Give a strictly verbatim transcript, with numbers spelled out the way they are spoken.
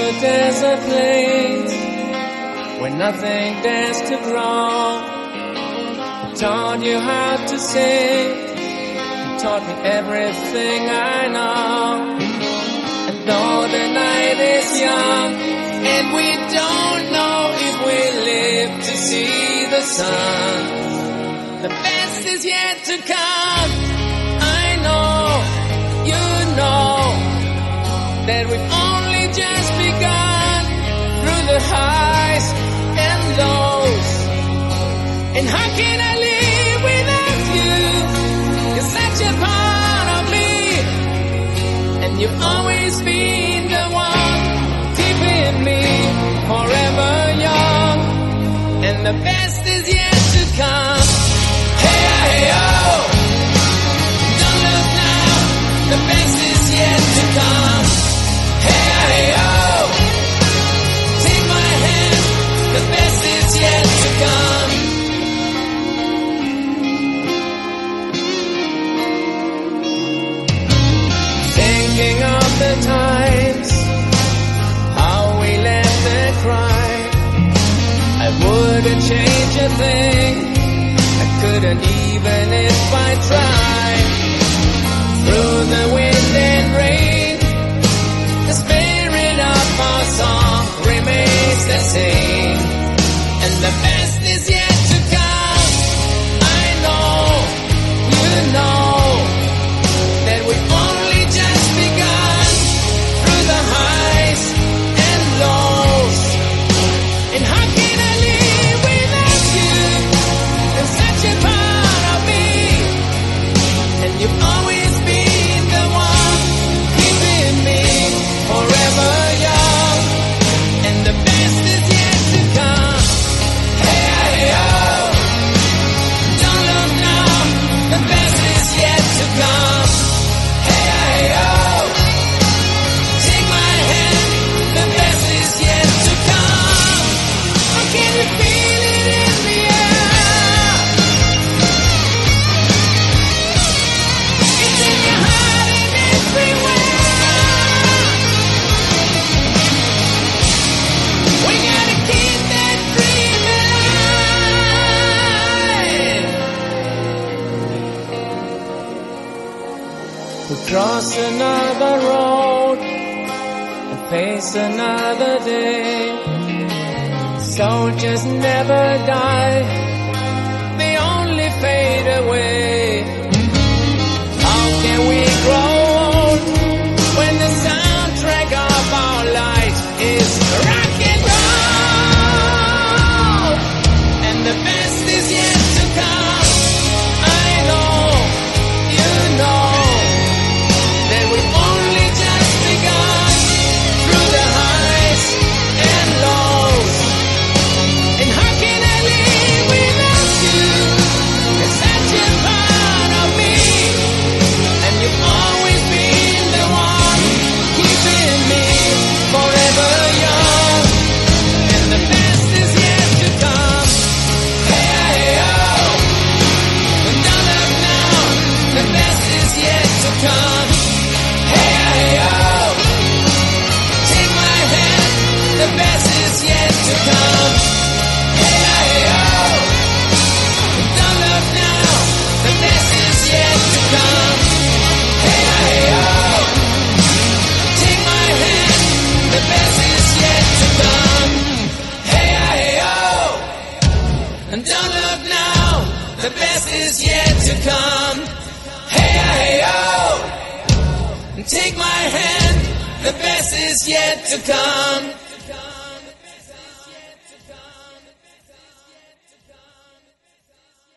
the desert place where nothing dares to grow. I taught you how to sing, you taught me everything I know. And though the night is young and we don't know if we live to see the sun, the best is yet to come. I know, you know, that we've only just begun through the highs and lows. And how can I live without you? You're such a part of me, and you've always been the one keeping me forever young. And the best is yet to come. Hey, hey, oh, don't look now, the best is yet to come. Hey, hey, oh, take my hand, the best is yet to come. Thinking of the times, how we laughed and cried, I wouldn't change a thing, I couldn't even if I tried. Through the wind and rain, the spirit of our song remains the same. And the best is yet to come. I know, you know, that we've only just begun through the highs and lows. And how can I live without you? You're such a part of me, and you've always been the one keeping me forever young. And the best is yet to come. Hey, hey, oh, don't look now, the best is yet to come. Hey, hey, oh, take my hand, the best is yet to come. How can you feel it in the air? It's in your heart and everywhere. We gotta keep that dream alive. We cross another road and face another day. Soldiers never die, they only fade away. How can we grow old when the soundtrack of our life is rock and roll? And the best is yet to come. I know, you know, that we've only just begun through the highs and lows. And how can I live without you? You're such a part of me, and you've always been the one keeping me forever young. And the best is yet to come. Hey, hey, oh, don't look now, the best is yet to come. Hey, hey, oh, take my hand, the best is yet to come. Hey, hey, oh, don't look now, the best is yet to come. Hey, hey, oh, take my hand, the best is yet to come. Hey, hey, oh, and don't look now, the best is yet to come. Hey, hey, oh, and take my hand, the best is yet to come.